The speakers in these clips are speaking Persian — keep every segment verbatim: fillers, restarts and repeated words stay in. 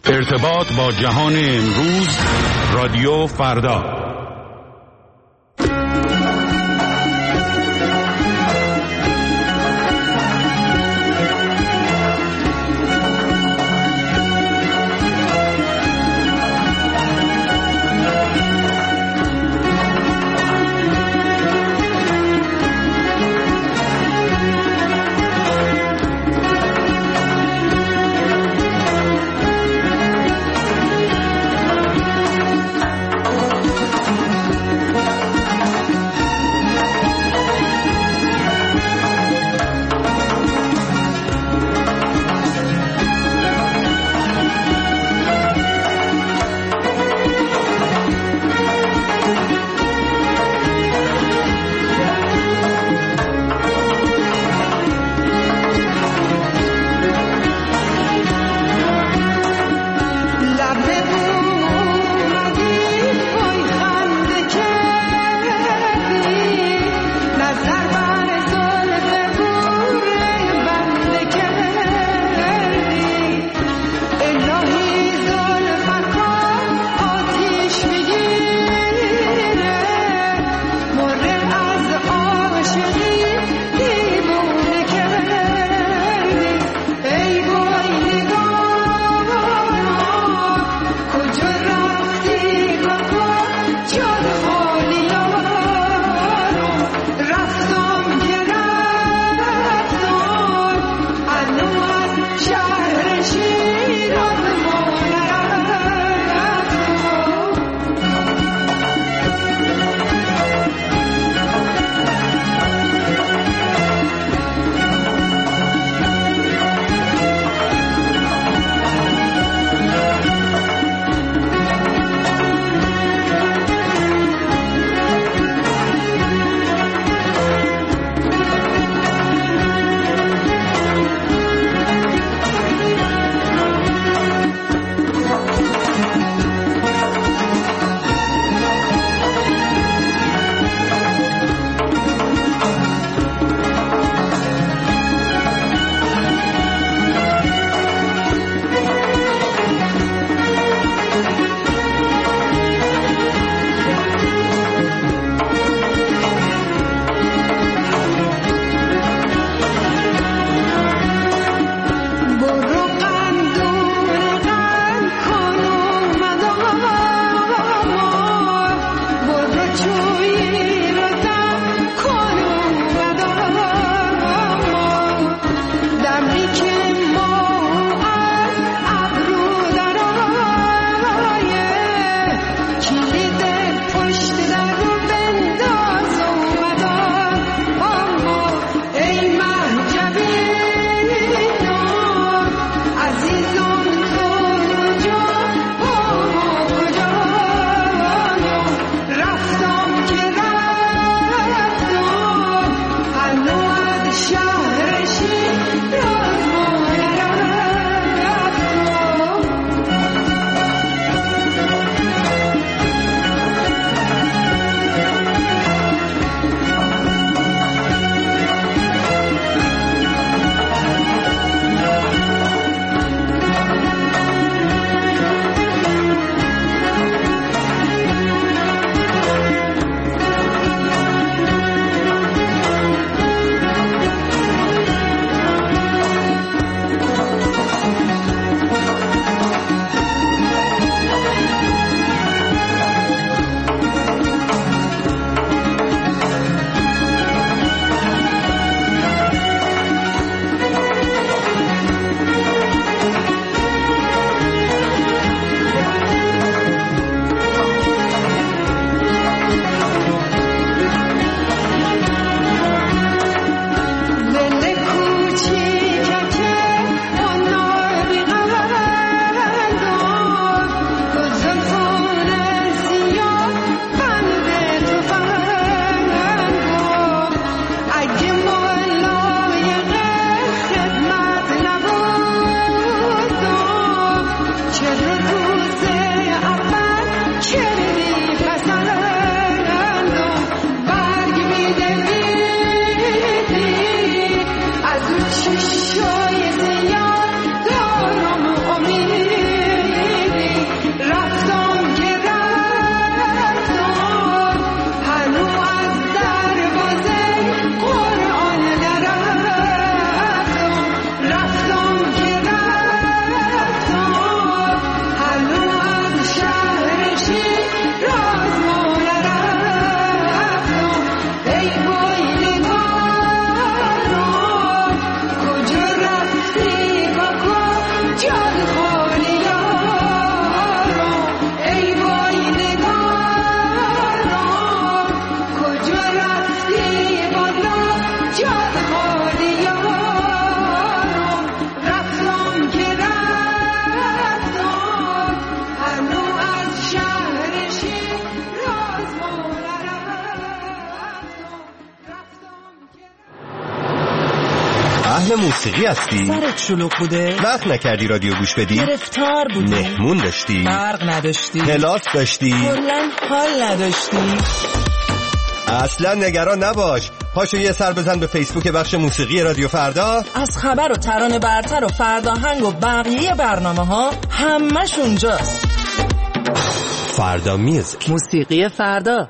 ارتباط با جهان امروز، رادیو فردا. اهل موسیقی هستی؟ سرت شلوغ بوده؟ وقت نکردی رادیو گوش بدی؟ گرفتار بودی؟ مهمون داشتی؟ برق نداشتی؟ کلاس داشتی؟ کلاً حال نداشتی؟ اصلا نگران نباش، پاشو یه سر بزن به فیسبوک بخش موسیقی رادیو فردا. از خبر و ترانه برتر و فرداهنگ و بقیه برنامه ها همش اونجاست. فردا میوزیک، موسیقی فردا.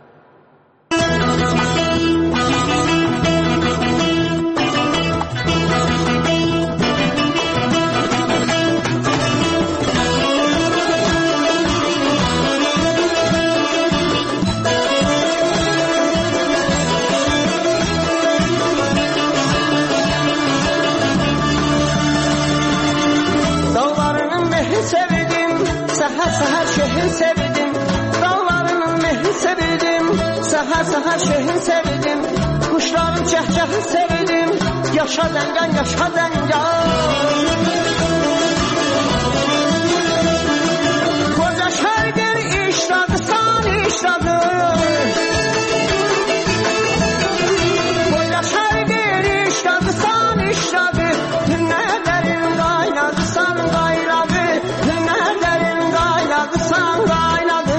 Səhər şehir sevdim, dağlarının mehri sevdim, səhər səhər şehir sevdim, kuşların cəhcəhi sevdim, yaşa dəngan, yaşa dəngan. Koca şərqin işladı, san işladı, koca şərqin işladı, san işladı, hünnərlərin qaynadı, san qaynadı, hünnərlərin san qaynadı.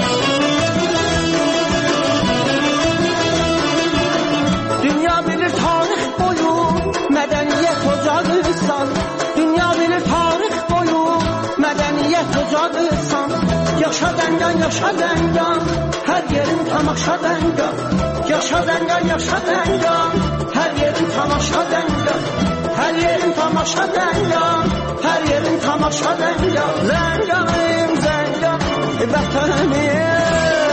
Dünya bilir tarix boyu mədəniyyət ocağısan, dünya bilir tarix boyu mədəniyyət ocağısan. Yaşa dəngan, yaşa dəngan, hər yerin tamaşa dəngan. Yaşa dəngan, yaşa dəngan, hər yerin tamaşa dəngan. Hər yerin tamaşa dəngan, hər yerin tamaşa dəngan. Zənganım, zəngan vətənim,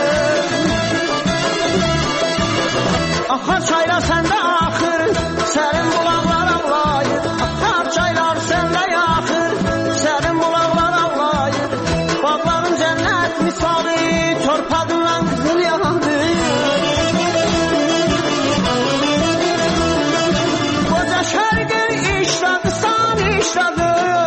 axar çaylar səndə axır, sərin bulaqlar ağlayır. Axar çaylar səndə yaxır, sərin bulaqlar ağlayır. Bağların cənnət misali, torpadından qızıl yandı. Qoca şərqin işladı, san işladı,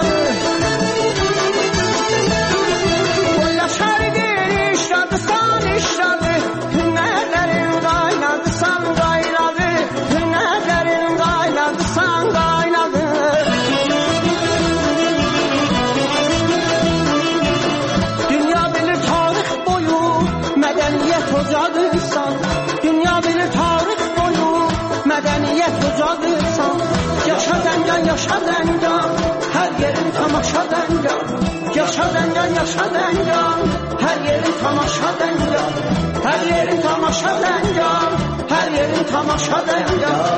dünya bilir tarix boyu mədəniyyət ocağısan. Yaşa dəngan, yaşa dəngan, hər yerin tamaşa dəngan. Yaşa dəngan, yaşa dəngan, hər yerin tamaşa dəngan. Hər yerin tamaşa dəngan, hər yerin tamaşa dəngan.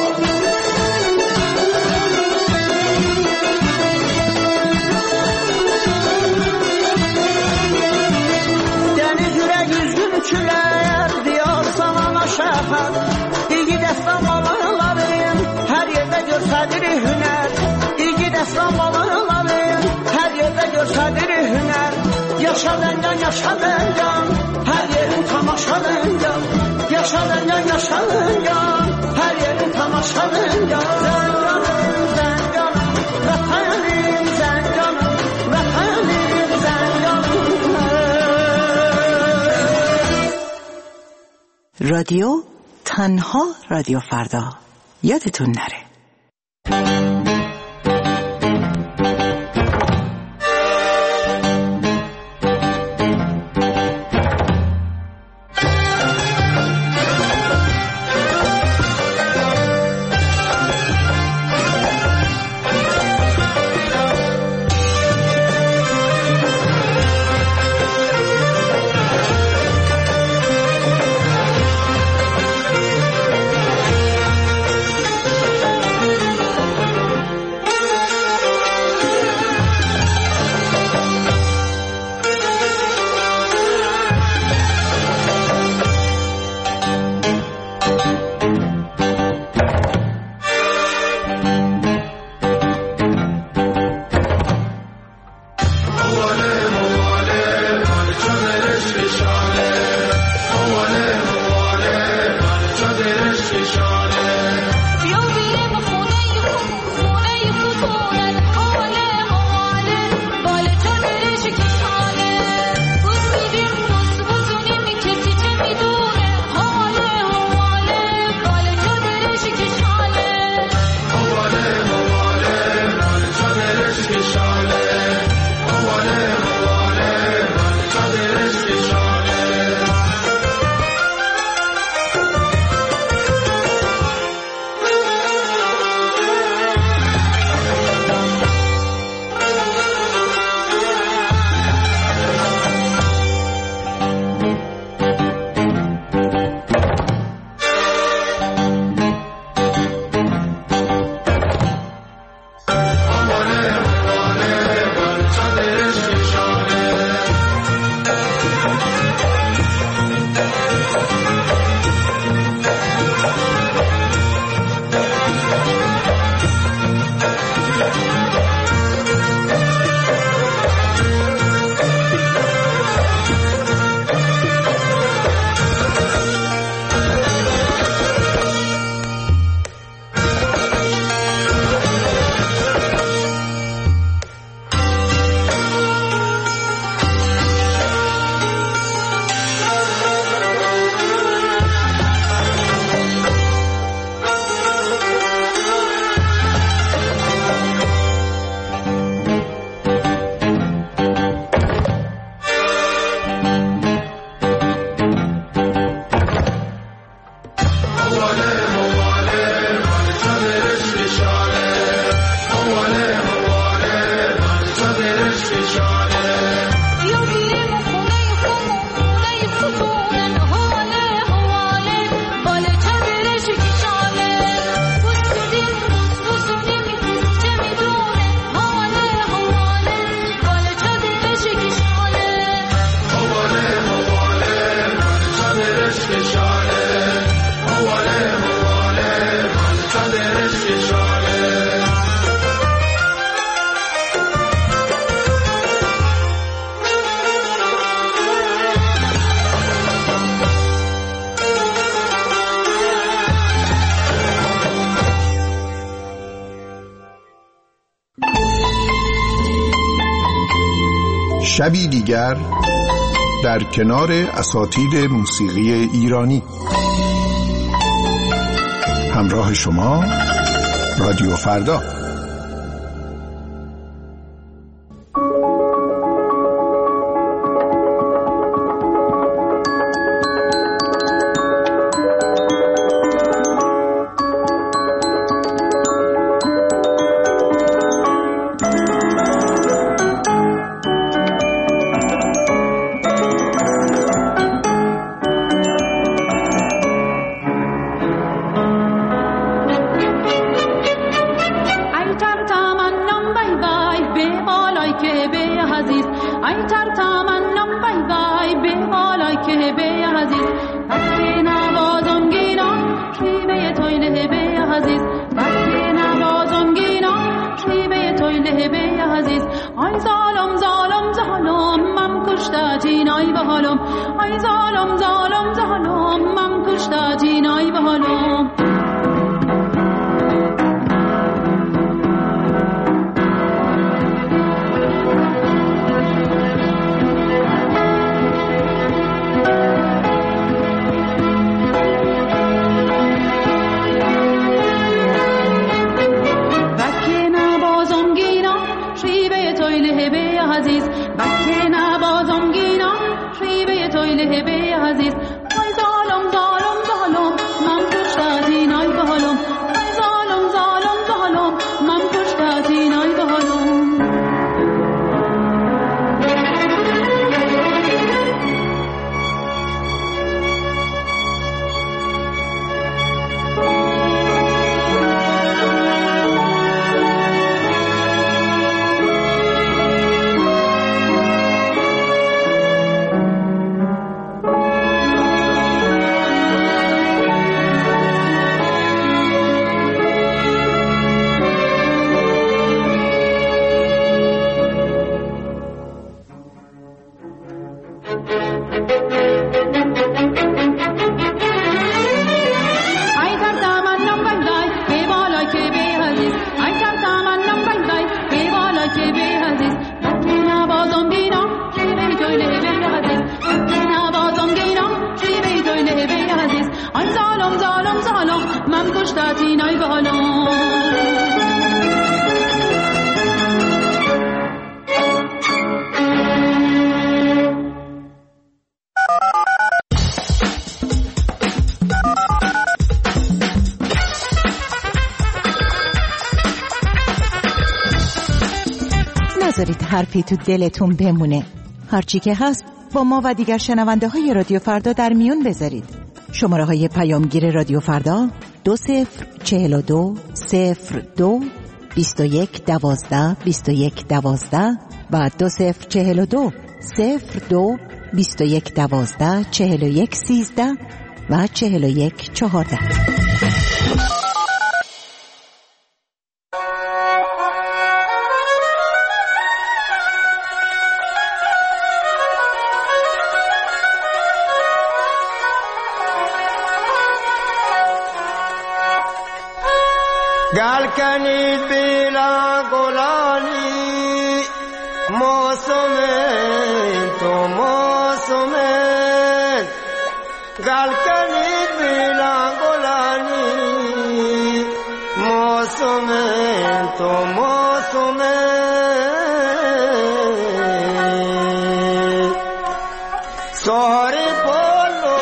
Külər diyar salana şəhər, İlgi dəstan balanların hər yerdə görsədir hünər. İlgi dəstan balanların hər yerdə görsədir hünər. Yaşa dəngan, yaşa dəngan, hər yerin tamaşa dəngan. Yaşa dəngan, yaşa dəngan, hər yerin tamaşa dəngan. Zənganım, zənganım, vətənim, zənganım, vətənim, zənganım. رادیو تنها رادیو فردا، یادتون نره. شبی دیگر در کنار اساطیر موسیقی ایرانی. همراه شما رادیو فردا. نذارید حرفی تو دلتون بمونه. هرچی که هست با ما و دیگر شنونده های رادیو فردا در میون بذارید. شماره های پیامگیر رادیو فردا دو صفر چهل و دو صفر دو بیست و یک دوازده بیست و یک دوازده و دو صفر چهل و دو صفر دو بیست و یک دوازده چهل و یک سیزده و چهل و یک چهارده. گل کنید بیلا گلانی موسم تو موسم گل کنید بیلا گلانی موسم تو موسم سوری بولو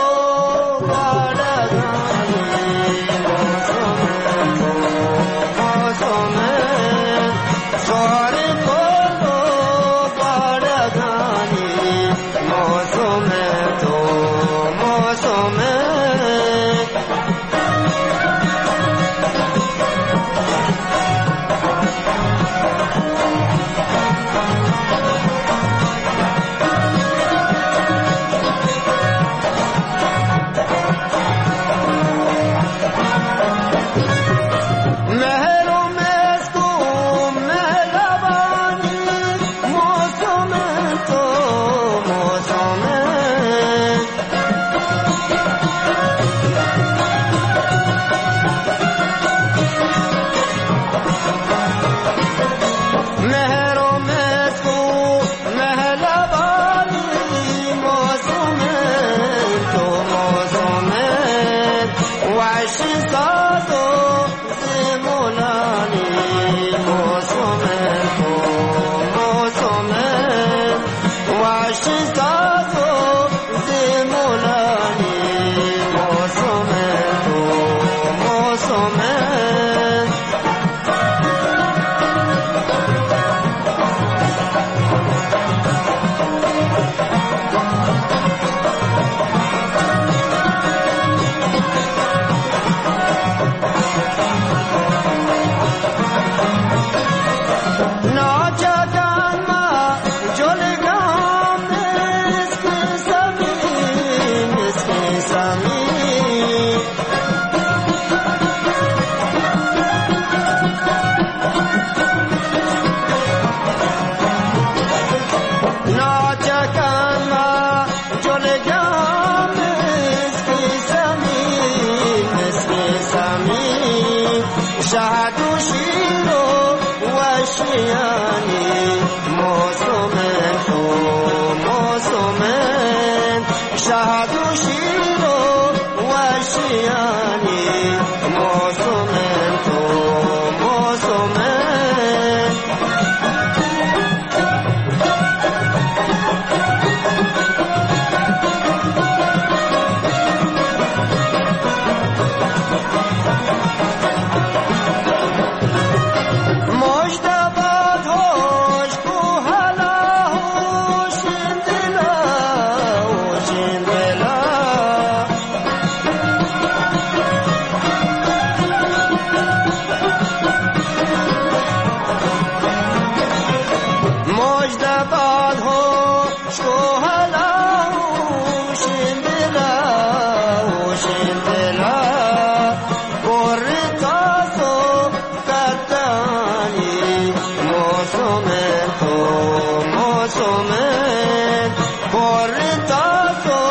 موسومت پر تاسو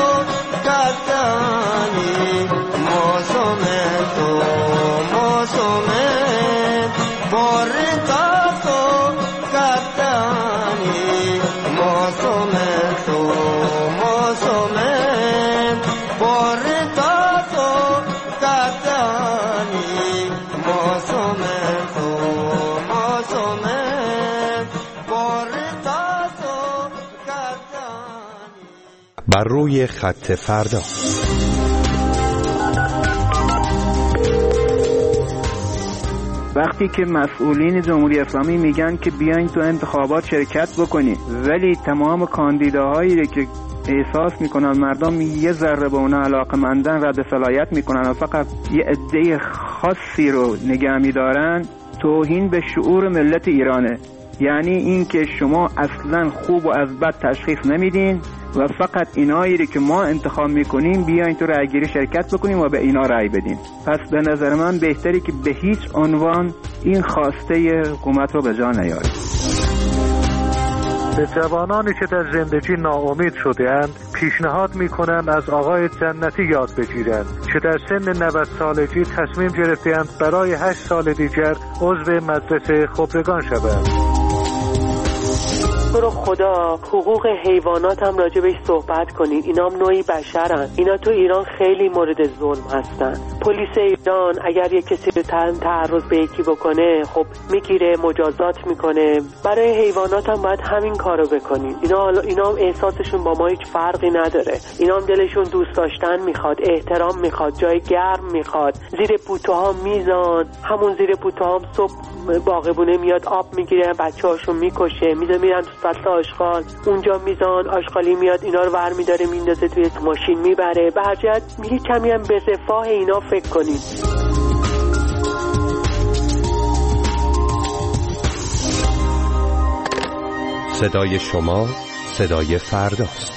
کتانی موسومت موسومت پر تاسو کتانی موسومت موسومت پر تاسو کتانی موسومت موسومت پر تاسو کتانی. بر روی خط فردا. وقتی که مسئولین جمهوری اسلامی میگن که بیاین تو انتخابات شرکت بکنید، ولی تمام کاندیداهایی که احساس میکنن مردم یه ذره به اونها علاقه‌مندن رد صلاحیت میکنن و فقط یه عده خاصی رو نگه میدارن، توهین به شعور ملت ایرانه. یعنی این که شما اصلا خوب و از بد تشخیص نمیدین و فقط اینایی که ما انتخاب میکنیم بیاین تو رأیگیری شرکت بکنیم و به اینا رأی بدین. پس به نظر من بهتری که به هیچ عنوان این خواسته حکومت رو به جا نیاریم. به جوانانی که در زندگی ناامید شده‌اند پیشنهاد می‌کنند از آقای جنتی یاد بگیرند که در سن نود سالگی تصمیم گرفته‌اند برای هشت سال دیگر عضو مجلس خبرگان شوند. تو رو خدا حقوق حیوانات هم راجع بهش صحبت کنید. اینا هم نوعی بشرن. اینا تو ایران خیلی مورد ظلم هستن. پلیس ایران اگر یک کسی رو تعرض به یکی بکنه خب میگیره، مجازات میکنه. برای حیوانات هم باید همین کارو بکنید. اینا اینا هم احساسشون با ما هیچ فرقی نداره. اینا هم دلشون دوست داشتن میخواد، احترام میخواد، جای گرم میخواد. زیر بوته‌ها میزان، همون زیر بوته‌ها هم صبح باغبونه میاد آب میگیره، بچه‌هاشون میکشه، میذاره میرن تو فصل آشغال، اونجا میزان آشغالی میاد اینا رو ور میداره میندازه توی ماشین میبره. به هر جهت میگه کمی هم به رفاه اینا فکر کنید. صدای شما صدای فرداست.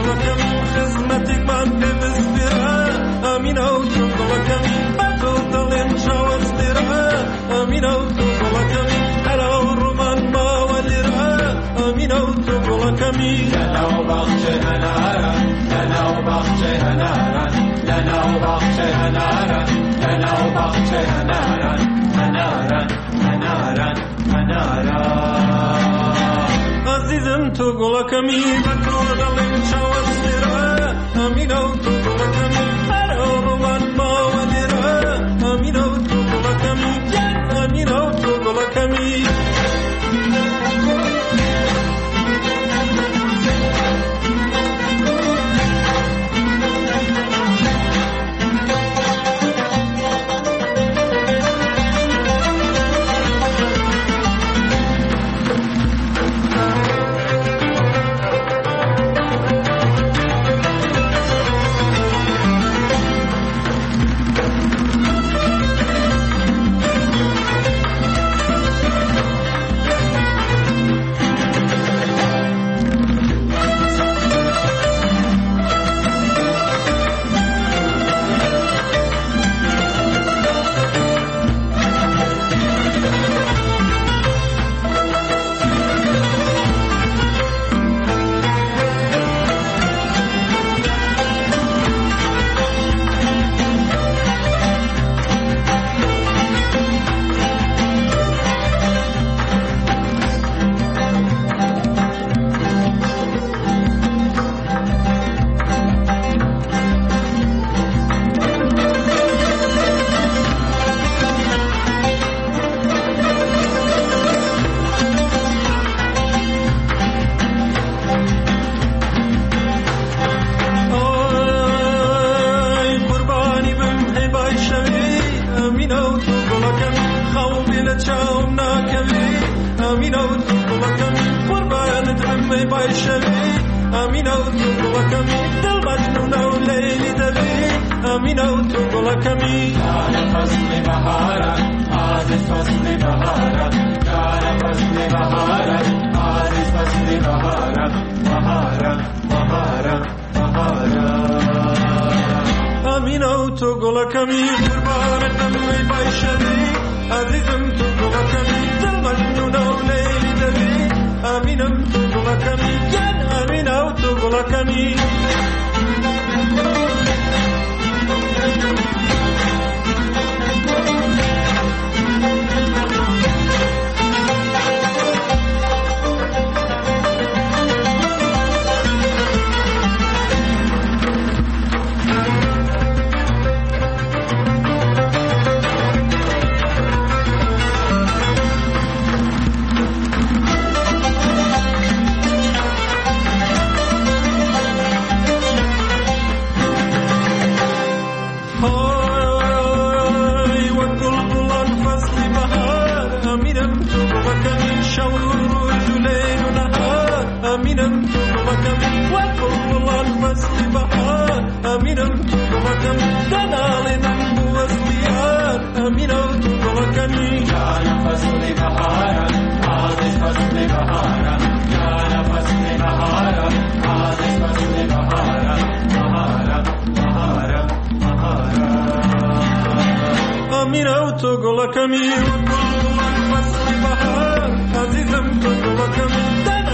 گلکمی خدمتی من ببستره امینو تو گلکمی بتو دلم شوستره امینو تو گلکمی هلا رومان ما ولره امینو تو گلکمی لنا بخش هناره لنا بخش هناره لنا بخش هناره لنا بخش هناره هناره هناره هناره عزیزم تو گلکمی بتو دلم شوستره امینو تو گلکمی هلا رومان ما ولره امینو تو گلکمی امینو تو گلکمی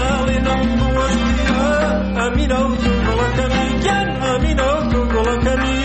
Amino to Golakami, Yan Amino to Golakami.